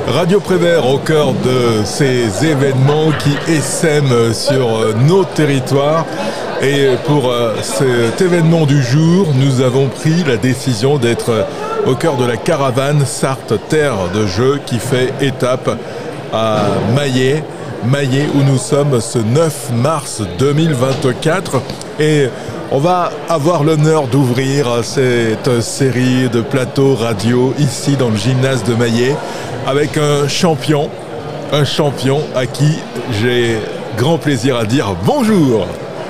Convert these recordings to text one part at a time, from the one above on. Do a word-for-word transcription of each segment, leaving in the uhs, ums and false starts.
Radio Prévert au cœur de ces événements qui essaiment sur nos territoires. Et pour cet événement du jour, nous avons pris la décision d'être au cœur de la caravane Sarthe Terre de Jeux qui fait étape à Maillet. Maillet où nous sommes ce neuf mars deux mille vingt-quatre. Et on va avoir l'honneur d'ouvrir cette série de plateaux radio ici dans le gymnase de Maillet avec un champion, un champion à qui j'ai grand plaisir à dire bonjour.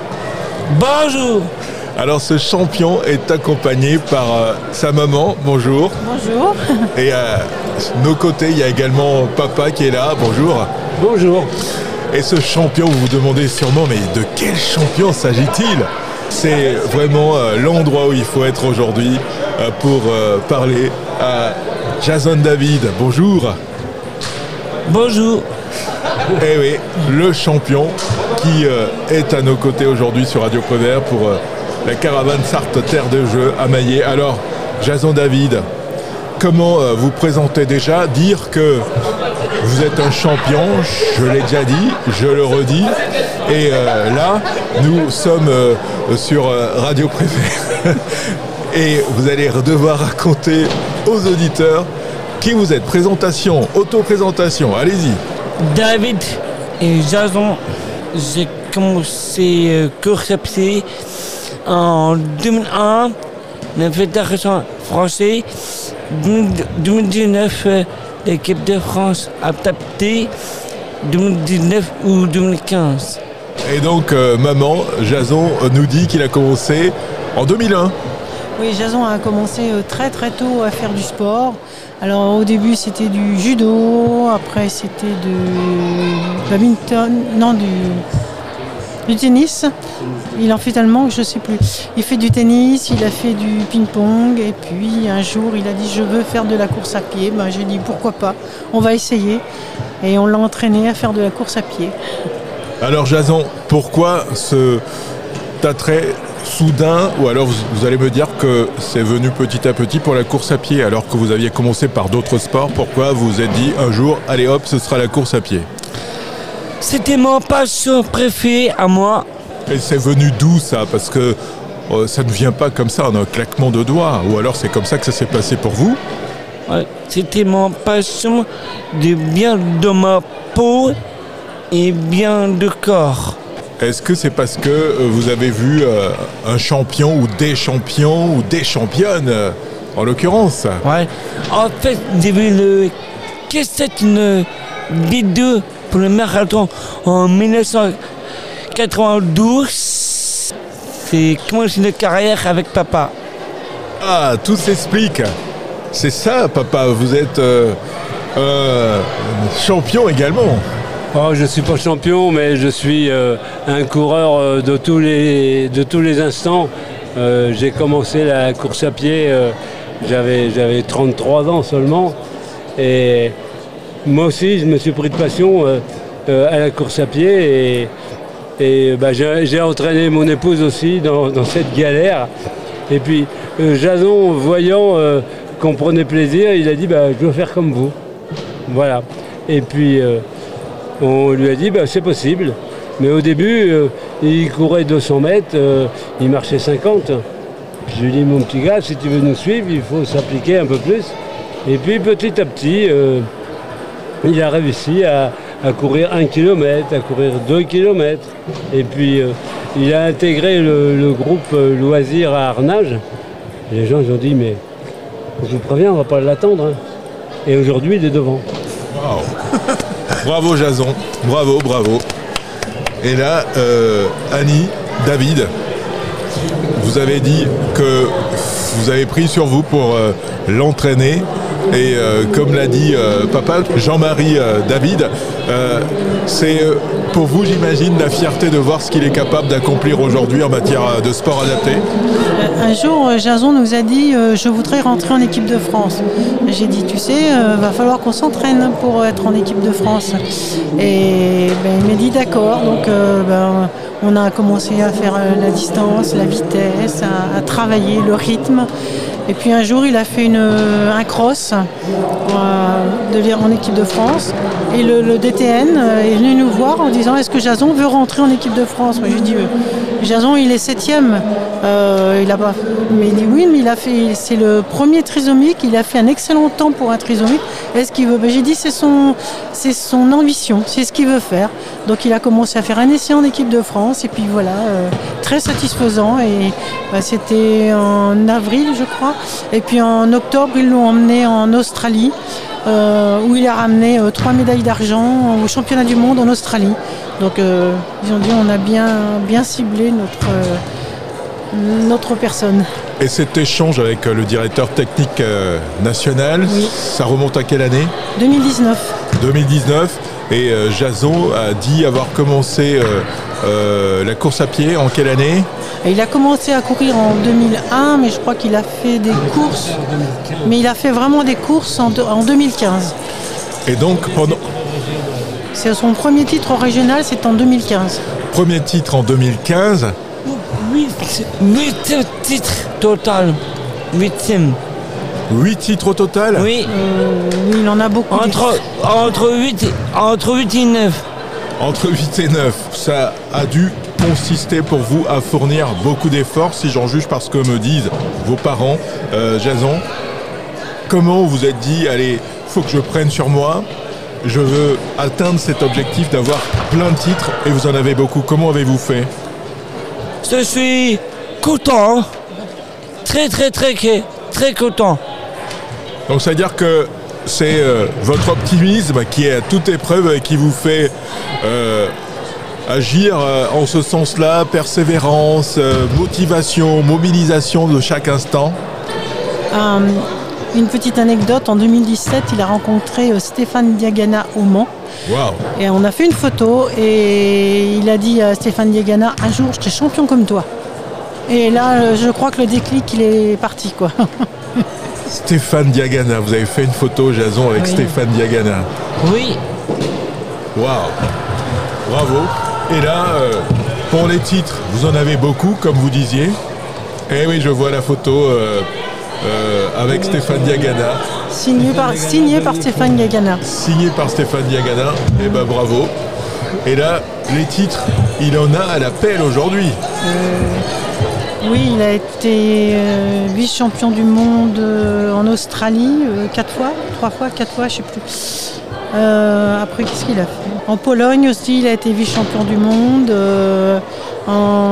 Bonjour. Alors ce champion est accompagné par euh, sa maman, bonjour. Bonjour. Et à nos côtés, il y a également papa qui est là, bonjour. Bonjour. Et ce champion, vous vous demandez sûrement, mais de quel champion s'agit-il ? C'est vraiment euh, l'endroit où il faut être aujourd'hui euh, pour euh, parler à Jason David. Bonjour. Bonjour. Eh oui, le champion qui euh, est à nos côtés aujourd'hui sur Radio Prévert pour euh, la caravane Sarthe Terre de Jeux à Maillet. Alors, Jason David, comment euh, vous présentez déjà ? Dire que vous êtes un champion, je l'ai déjà dit, je le redis. Et euh, là, nous sommes euh, sur euh, Radio Prévert. Et vous allez devoir raconter aux auditeurs qui vous êtes. Présentation, auto-présentation, allez-y. David et Jason, j'ai commencé euh, course à pied en deux mille un, la Fédération française, deux mille dix-neuf, euh, l'équipe de France a adapté, deux mille dix-neuf ou deux mille quinze. Et donc, euh, maman, Jason nous dit qu'il a commencé en deux mille un. Oui, Jason a commencé très très tôt à faire du sport. Alors au début c'était du judo, après c'était du badminton, non du, du tennis. Il en fait tellement que je ne sais plus. Il fait du tennis, il a fait du ping-pong et puis un jour il a dit je veux faire de la course à pied. Ben, j'ai dit pourquoi pas, on va essayer. Et on l'a entraîné à faire de la course à pied. Alors Jason, pourquoi ce attrait soudain, ou alors vous, vous allez me dire que c'est venu petit à petit pour la course à pied, alors que vous aviez commencé par d'autres sports, pourquoi vous vous êtes dit un jour, allez hop, ce sera la course à pied ? C'était mon passion préférée à moi. Et c'est venu d'où ça ? Parce que euh, ça ne vient pas comme ça en un claquement de doigts, ou alors c'est comme ça que ça s'est passé pour vous ? Ouais, c'était mon passion de bien de ma peau et bien de corps. Est-ce que c'est parce que euh, vous avez vu euh, un champion ou des champions ou des championnes, euh, en l'occurrence ? Ouais. En fait, j'ai vu le... Qu'est-ce que c'est une vidéo pour le marathon en dix-neuf cent quatre-vingt-douze. C'est commencer une carrière avec papa. Ah, tout s'explique. C'est ça, papa, vous êtes euh, euh, champion également. Oh, je ne suis pas champion, mais je suis euh, un coureur euh, de, tous les, de tous les instants. Euh, j'ai commencé la course à pied, euh, j'avais, j'avais trente-trois ans seulement. Et moi aussi, je me suis pris de passion euh, euh, à la course à pied. Et, et bah, j'ai, j'ai entraîné mon épouse aussi dans, dans cette galère. Et puis, euh, Jason, voyant euh, qu'on prenait plaisir, il a dit bah, « je veux faire comme vous ». Voilà. Et puis... Euh, on lui a dit bah, c'est possible, mais au début euh, il courait deux cents mètres, euh, il marchait cinquante. Je lui ai dit mon petit gars, si tu veux nous suivre, il faut s'appliquer un peu plus. Et puis petit à petit, euh, il a réussi à, à courir un kilomètre, à courir deux kilomètres. Et puis euh, il a intégré le, le groupe euh, loisirs à Arnage. Les gens ils ont dit mais je vous préviens, on ne va pas l'attendre. Hein. Et aujourd'hui il est devant. Wow. Bravo Jason, bravo, bravo. Et là, euh, Annie, David, vous avez dit que vous avez pris sur vous pour euh, l'entraîner. Et euh, comme l'a dit euh, papa, Jean-Marie euh, David, euh, c'est euh, pour vous, j'imagine, la fierté de voir ce qu'il est capable d'accomplir aujourd'hui en matière de sport adapté. Un jour, Jason nous a dit euh, « je voudrais rentrer en équipe de France ». J'ai dit « tu sais, il euh, va falloir qu'on s'entraîne pour être en équipe de France ». Et ben, il m'a dit « d'accord ». Donc euh, ben, on a commencé à faire la distance, la vitesse, à, à travailler le rythme. Et puis un jour, il a fait une, un cross euh, de, en équipe de France. Et le, le D T N est venu nous voir en disant est-ce que Jason veut rentrer en équipe de France. Moi, je lui ai dit euh, Jason il est septième. Euh, il a pas, mais il dit oui, mais il a fait, c'est le premier trisomique, il a fait un excellent temps pour un trisomique. Est-ce qu'il veut? Ben, j'ai dit c'est son, c'est son ambition, c'est ce qu'il veut faire. Donc il a commencé à faire un essai en équipe de France et puis voilà, euh, très satisfaisant. Et ben, c'était en avril je crois. Et puis en octobre ils l'ont emmené en Australie. Euh, où il a ramené euh, trois médailles d'argent au championnat du monde en Australie. Donc euh, ils ont dit on a bien, bien ciblé notre, euh, notre personne. Et cet échange avec le directeur technique euh, national, oui. Ça remonte à quelle année? deux mille dix-neuf. deux mille dix-neuf. Et euh, Jason a dit avoir commencé euh, euh, la course à pied en quelle année? Et il a commencé à courir en deux mille un, mais je crois qu'il a fait des courses. Mais il a fait vraiment des courses en, en deux mille quinze. Et donc pendant... C'est son premier titre régional, c'est en deux mille quinze. Premier titre en deux mille quinze. huit titres total. huitième. huit titres au total? Oui. Euh, oui, il en a beaucoup. Entre, entre, huit, entre huit et neuf. Entre huit et neuf. Ça a dû consister pour vous à fournir beaucoup d'efforts, si j'en juge par ce que me disent vos parents. Euh, Jason, comment vous êtes dit, allez, il faut que je prenne sur moi, je veux atteindre cet objectif d'avoir plein de titres, et vous en avez beaucoup. Comment avez-vous fait? Je suis content, très très très très, très content. Donc ça veut dire que c'est euh, votre optimisme qui est à toute épreuve et qui vous fait euh, agir euh, en ce sens-là, persévérance, euh, motivation, mobilisation de chaque instant. Euh, une petite anecdote, en deux mille dix-sept, il a rencontré euh, Stéphane Diagana au Mans. Wow. Et on a fait une photo et il a dit à Stéphane Diagana, un jour je serai champion comme toi. Et là, je crois que le déclic, il est parti, quoi. Stéphane Diagana, vous avez fait une photo, Jason, avec oui. Stéphane Diagana. Oui. Waouh. Bravo. Et là, euh, pour les titres, vous en avez beaucoup, comme vous disiez. Eh oui, je vois la photo euh, euh, avec Stéphane Diagana. Signé par, signé par Stéphane Diagana. Signé par Stéphane Diagana. Eh ben bravo. Et là, les titres, il en a à la pelle aujourd'hui. Euh, oui, il a été euh, vice-champion du monde euh, en Australie, euh, quatre fois, trois fois, quatre fois, je ne sais plus. Euh, après, qu'est-ce qu'il a fait? En Pologne aussi, il a été vice-champion du monde. Euh, en,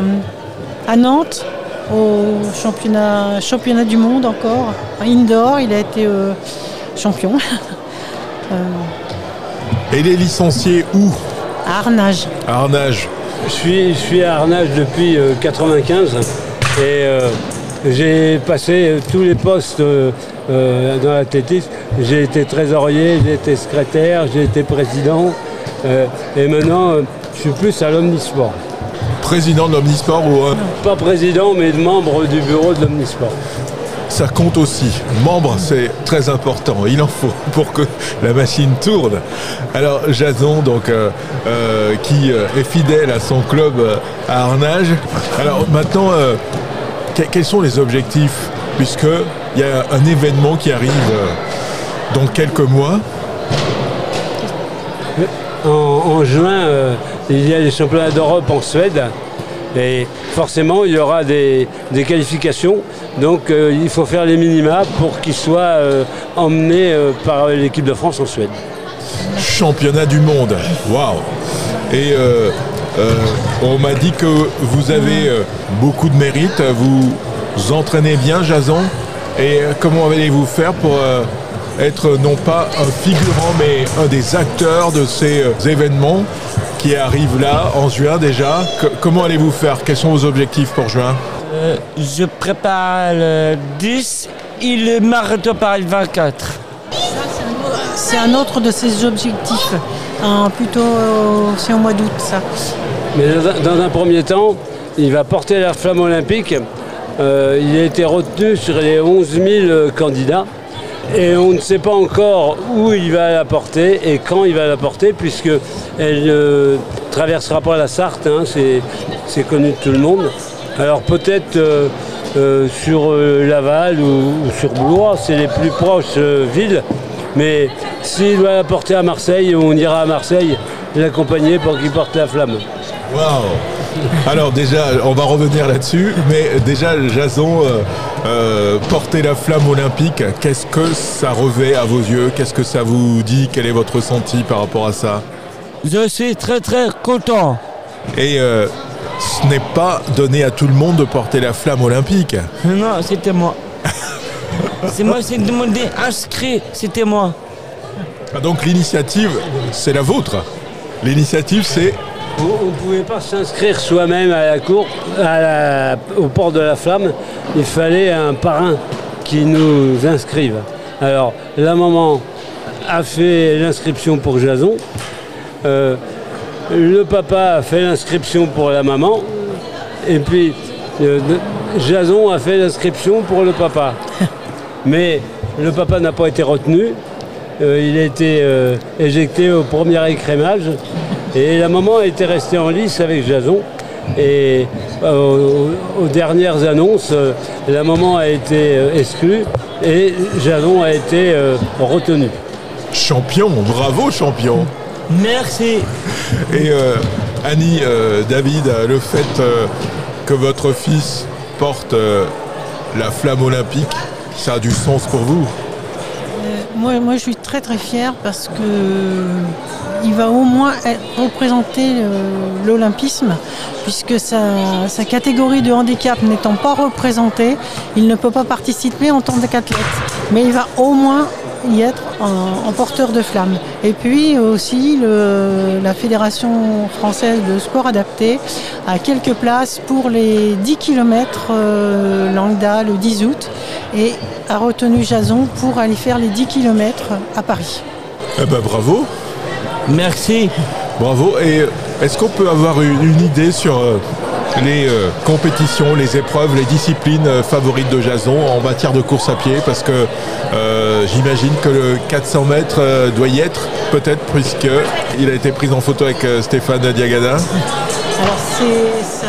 à Nantes, au championnat, championnat du monde encore. En indoor, il a été euh, champion. euh, Et il est licencié où? À Arnage. À Arnage. Je suis, je suis à Arnage depuis euh, quatre-vingt-quinze et euh, j'ai passé tous les postes euh, euh, dans l'athlétisme. J'ai été trésorier, j'ai été secrétaire, j'ai été président euh, et maintenant euh, je suis plus à l'Omnisport. Président de l'Omnisport ou... Euh... Pas président mais membre du bureau de l'Omnisport. Ça compte aussi. Membre, c'est très important. Il en faut pour que la machine tourne. Alors, Jason, donc, euh, euh, qui est fidèle à son club euh, à Arnage. Alors, maintenant, euh, que, quels sont les objectifs? Puisqu'il y a un événement qui arrive euh, dans quelques mois. En, en juin, euh, il y a les championnats d'Europe en Suède. Et forcément, il y aura des, des qualifications. Donc, euh, il faut faire les minima pour qu'ils soient euh, emmenés euh, par l'équipe de France en Suède. Championnat du monde. Waouh! Et euh, euh, on m'a dit que vous avez euh, beaucoup de mérite. Vous vous entraînez bien, Jason. Et euh, comment allez-vous faire pour euh, être non pas un figurant, mais un des acteurs de ces euh, événements qui arrive là, en juin déjà? Que, comment allez-vous faire? Quels sont vos objectifs pour juin? euh, Je prépare le dix et le marathon Paris vingt-quatre. C'est un autre de ses objectifs, hein, plutôt euh, c'est au mois d'août ça. Mais dans un premier temps, il va porter la flamme olympique. Euh, il a été retenu sur les onze mille candidats. Et on ne sait pas encore où il va la porter et quand il va la porter, puisqu'elle ne euh, traversera pas la Sarthe, hein, c'est connu de tout le monde. Alors peut-être euh, euh, sur euh, Laval ou, ou sur Blois, c'est les plus proches euh, villes, Mais s'il doit la porter à Marseille, on ira à Marseille l'accompagner pour qu'il porte la flamme. Waouh! Alors déjà, on va revenir là-dessus, mais déjà, Jason, euh, euh, porter la flamme olympique, qu'est-ce que ça revêt à vos yeux? Qu'est-ce que ça vous dit? Quel est votre ressenti par rapport à ça? Je suis très très content. Et euh, ce n'est pas donné à tout le monde de porter la flamme olympique. Non, c'était moi. C'est moi, c'est demandé, inscrit, c'était moi. Ah, donc l'initiative, c'est la vôtre. L'initiative, c'est... On ne pouvait pas s'inscrire soi-même à la cour, à la, au port de la flamme. Il fallait un parrain qui nous inscrive. Alors, la maman a fait l'inscription pour Jason. Euh, le papa a fait l'inscription pour la maman. Et puis, euh, Jason a fait l'inscription pour le papa. Mais le papa n'a pas été retenu. Euh, il a été euh, éjecté au premier écrémage. Et la maman était restée en lice avec Jason. Et euh, aux, aux dernières annonces, euh, la maman a été euh, exclue et Jason a été euh, retenu. Champion, bravo champion. Merci. Et euh, Annie, euh, David, le fait euh, que votre fils porte euh, la flamme olympique, ça a du sens pour vous? Moi, moi, je suis très très fière parce que il va au moins représenter l'olympisme, puisque sa, sa catégorie de handicap n'étant pas représentée, il ne peut pas participer en tant qu'athlète. Mais il va au moins y être en, en porteur de flamme. Et puis aussi, le, la Fédération française de sport adapté a quelques places pour les dix kilomètres euh, Langda le dix août et a retenu Jason pour aller faire les dix kilomètres à Paris. Eh ben bravo. Merci. Bravo. Et est-ce qu'on peut avoir une, une idée sur euh, les euh, compétitions, les épreuves, les disciplines euh, favorites de Jason en matière de course à pied? Parce que euh, j'imagine que le quatre cents mètres euh, doit y être, peut-être, puisqu'il a été pris en photo avec euh, Stéphane Diagana. Alors c'est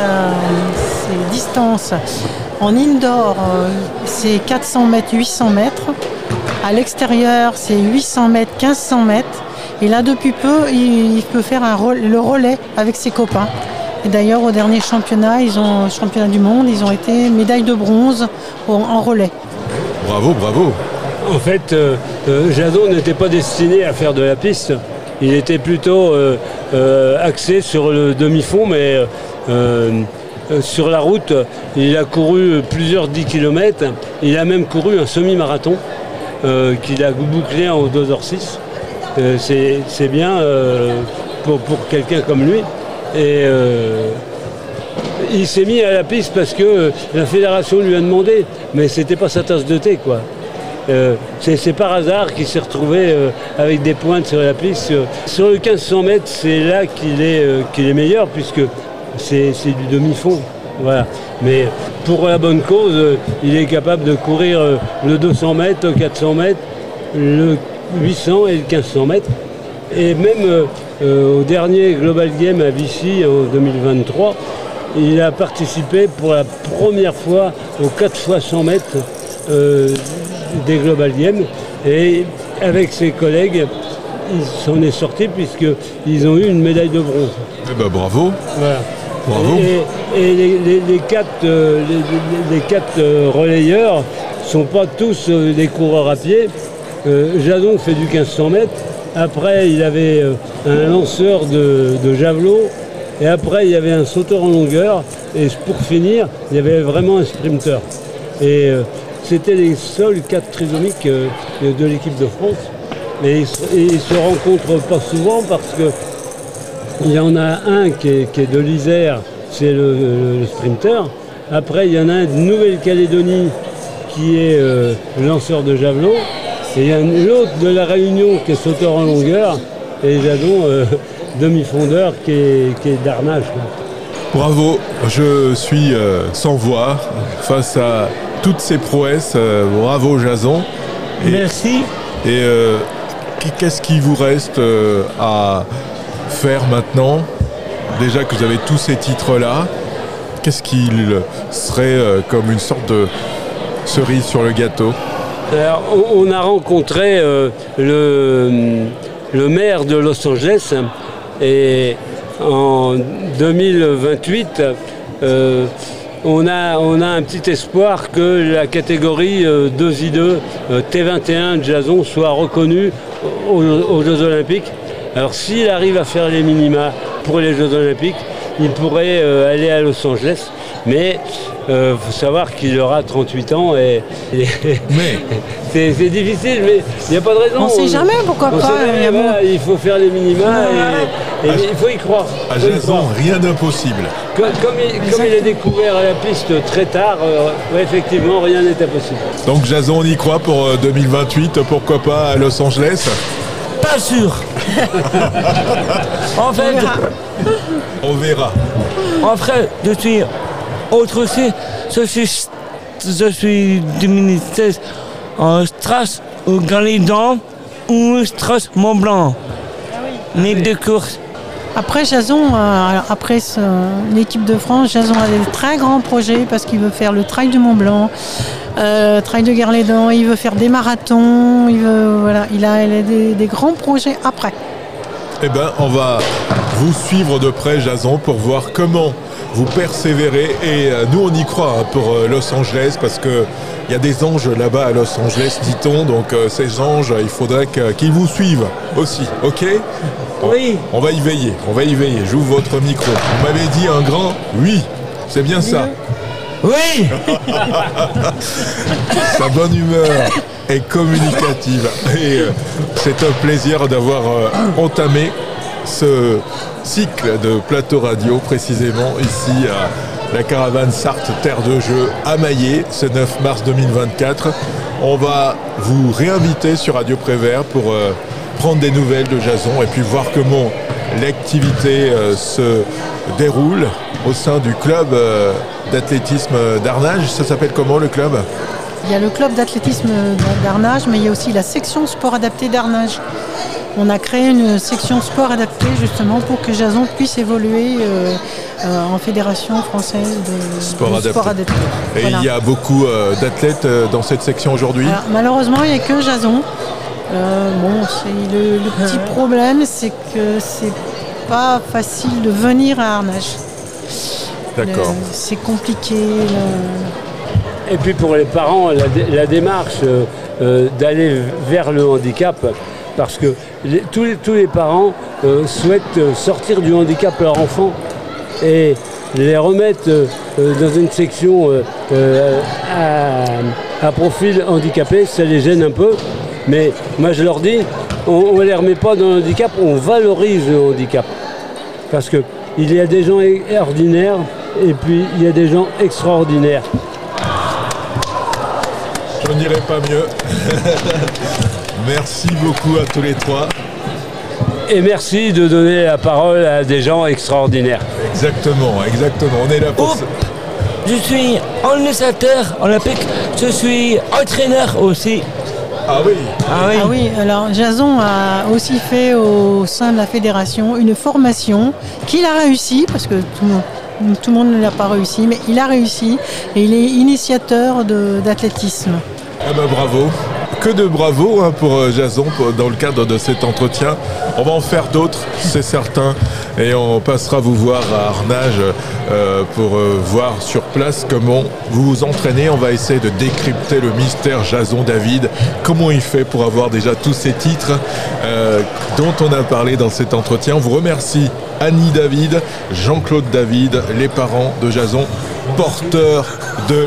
distance. En indoor, euh, c'est quatre cents mètres, huit cents mètres. À l'extérieur, c'est huit cents mètres, quinze cents mètres. Et là, depuis peu, il, il peut faire un relais, le relais avec ses copains. Et d'ailleurs, au dernier championnat, ils ont championnat du monde, ils ont été médaille de bronze en, en relais. Bravo, bravo. En fait, euh, euh, Jason n'était pas destiné à faire de la piste. Il était plutôt euh, euh, axé sur le demi-fond, mais euh, euh, sur la route, il a couru plusieurs dix kilomètres. Il a même couru un semi-marathon euh, qu'il a bouclé en deux heures six. Euh, c'est bien euh, pour, pour quelqu'un comme lui. Et euh, il s'est mis à la piste parce que la fédération lui a demandé, mais c'était pas sa tasse de thé, quoi. Euh, c'est par hasard qu'il s'est retrouvé euh, avec des pointes sur la piste. Sur le quinze cents mètres, c'est là qu'il est, euh, qu'il est meilleur, puisque c'est du demi-fond. Voilà. Mais pour la bonne cause, euh, il est capable de courir euh, le deux cents mètres, le quatre cents mètres, le huit cents et le quinze cents mètres. Et même euh, euh, au dernier Global Game à Vichy en deux mille vingt-trois, il a participé pour la première fois aux quatre fois cent mètres euh, des Global Games. Et avec ses collègues, il s'en est sorti puisqu'ils ont eu une médaille de bronze. Eh ben bravo. Voilà. Bravo. Et, et les, les, les quatre, euh, les, les quatre euh, relayeurs ne sont pas tous euh, des coureurs à pied. Euh, Jason fait du quinze cents mètres. Après, il avait euh, un lanceur de, de javelot. Et après, il y avait un sauteur en longueur. Et pour finir, il y avait vraiment un sprinter. Et euh, c'était les seuls quatre trisomiques euh, de l'équipe de France. Et ils ne se rencontrent pas souvent parce que il y en a un qui est, qui est de l'Isère, c'est le, le, le sprinter. Après, il y en a un de Nouvelle-Calédonie qui est euh, lanceur de javelot. Et il y a l'autre de la Réunion qui est sauteur en longueur. Et Jason, euh, demi-fondeur, qui est, qui est d'arnage. Bravo, je suis euh, sans voix face à toutes ces prouesses. Euh, bravo Jason. Et, Merci. Et euh, qu'est-ce qui vous reste euh, à faire maintenant? Déjà que vous avez tous ces titres-là, qu'est-ce qu'il serait euh, comme une sorte de cerise sur le gâteau? Alors, on, on a rencontré euh, le, le maire de Los Angeles et en deux mille vingt-huit, euh, on, a, on a un petit espoir que la catégorie euh, deux I deux euh, T vingt et un Jason soit reconnue aux, aux Jeux Olympiques. Alors s'il arrive à faire les minima pour les Jeux Olympiques, il pourrait euh, aller à Los Angeles. Mais il euh, faut savoir qu'il aura trente-huit ans et, et mais c'est difficile, mais il n'y a pas de raison. On ne sait jamais, pourquoi on pas. Sait jamais, voilà, il faut faire les minima et, et à, il faut y croire. À Jason, rien d'impossible. Comme, comme, il, comme il a découvert la piste très tard, euh, ouais, effectivement, rien n'est impossible. Donc Jason, on y croit pour deux mille vingt-huit, pourquoi pas à Los Angeles? Pas sûr. En fait, on verra. En fait, je suis autre aussi. Je suis, je suis deux mille seize en Strasse au Galidan ou Strasse Mont Blanc. Mes deux courses. Après Jason, euh, après son équipe de France, Jason a des très grands projets parce qu'il veut faire le trail du Mont Blanc, euh, trail de Guerlédan, il veut faire des marathons, il veut, voilà, il a, il a des, des grands projets après. Eh bien, on va vous suivre de près, Jason, pour voir comment vous persévérez. Et euh, nous, on y croit hein, pour euh, Los Angeles, parce que il y a des anges là-bas à Los Angeles, dit-on. Donc euh, ces anges, il faudrait que, qu'ils vous suivent aussi, ok? Oui. On va y veiller, on va y veiller. J'ouvre votre micro. Vous m'avez dit un grand oui. C'est bien ça. Oui. Sa bonne humeur est communicative. Et euh, c'est un plaisir d'avoir euh, entamé ce cycle de plateau radio, précisément ici à la caravane Sarthe Terre de Jeux à Maillé, ce neuf mars deux mille vingt-quatre. On va vous réinviter sur Radio Prévert pour euh, prendre des nouvelles de Jason et puis voir comment l'activité euh, se déroule au sein du club euh, d'athlétisme d'Arnage. Ça s'appelle comment, le club? Il y a le club d'athlétisme d'Arnage, mais il y a aussi la section sport adapté d'Arnage. On a créé une section sport adapté justement pour que Jason puisse évoluer euh, euh, en fédération française de sport, de adapté. sport adapté. Et voilà. il y a beaucoup euh, d'athlètes euh, dans cette section aujourd'hui? Alors, malheureusement, il n'y a que Jason. Euh, bon, c'est le, le petit problème, c'est que c'est pas facile de venir à Arnage. D'accord. Le, c'est compliqué. Le... Et puis pour les parents, la, dé- la démarche euh, euh, d'aller vers le handicap, parce que les, tous, les, tous les parents euh, souhaitent sortir du handicap leur enfant et les remettre euh, dans une section euh, euh, à, à profil handicapé, ça les gêne un peu. Mais moi je leur dis, on ne les remet pas dans le handicap, on valorise le handicap. Parce qu'il y a des gens ordinaires et puis il y a des gens extraordinaires. Je n'irai pas mieux. Merci beaucoup à tous les trois. Et merci de donner la parole à des gens extraordinaires. Exactement, exactement. On est là pour Oh, ça. je suis organisateur olympique, je suis entraîneur aussi. Ah oui. Ah oui. Ah oui, alors Jason a aussi fait au sein de la fédération une formation qu'il a réussi, parce que tout le monde, tout le monde ne l'a pas réussi, mais il a réussi et il est initiateur de, d'athlétisme. Ah ben bravo. Que de bravo hein, pour euh, Jason pour- dans le cadre de cet entretien. On va en faire d'autres, c'est certain. Et on passera vous voir à Arnage euh, pour euh, voir sur place comment vous vous entraînez. On va essayer de décrypter le mystère Jason David. Comment il fait pour avoir déjà tous ces titres euh, dont on a parlé dans cet entretien. On vous remercie Annie David, Jean-Claude David, les parents de Jason, porteurs de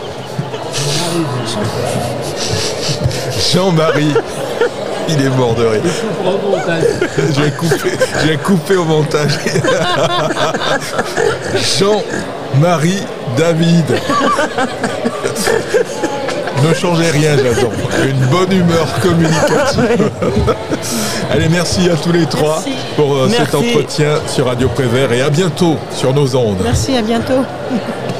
Jean-Marie, il est mort de rire. J'ai coupé, j'ai coupé au montage. Jean-Marie David. Ne changez rien, Jason. Une bonne humeur communicative. Allez, merci à tous les trois Merci. pour euh, cet Merci. entretien sur Radio Prévert et à bientôt sur nos ondes. Merci, à bientôt.